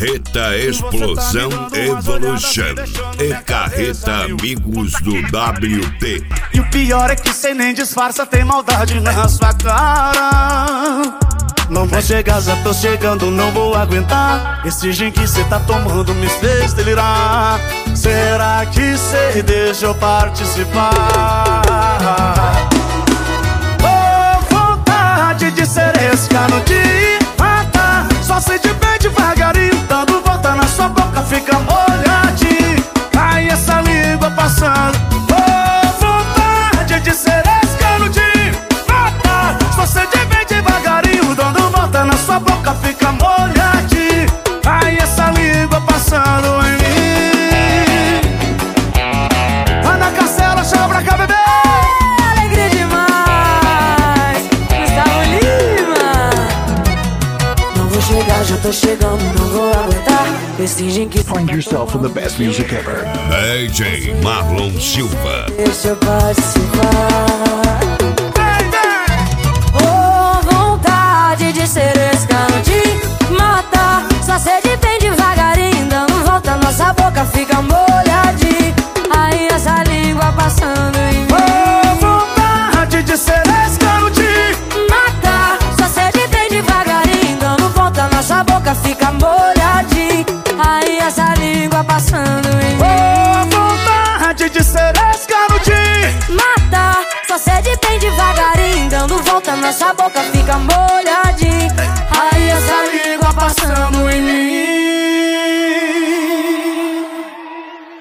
Carreta Explosão Evolution e Carreta Amigos do WT. E o pior é que cê nem disfarça, tem maldade na sua cara. Não vou chegar, já tô chegando, não vou aguentar. Esse gin que cê tá tomando me fez delirar. Será que cê deixa eu participar? Oh, vontade de seresca no dia mata. Só sente bem devagarinho, dando volta na sua boca, fica molhadinho. Ai, essa língua passando. Oh, vontade de seresca no dia mata. Só sente bem devagarinho, dando volta na sua boca, fica molhadinho. Ai, essa língua passando em mim. Ana Castela, chama pra cá, bebê. Alegria demais, Gustavo Lima. Não vou chegar, já tô chegando, não vou aguentar. Esse gin que Find yourself in the best music ever. DJ Marlon Silva. deixa eu participar. Oh, vontade de seresca no te matar. Só sede bem devagarinho, dando volta, nossa boca fica molhadinha. Aí essa língua passando em mim. Oh, vontade de seresca no te Matar, só sede bem devagarinho, dando volta, nossa boca fica molhadinha. Aí essa língua passando em mim. Oh, vontade de seresca no te Matar, só sede bem devagarinho, dando volta, nossa boca fica molhadinha.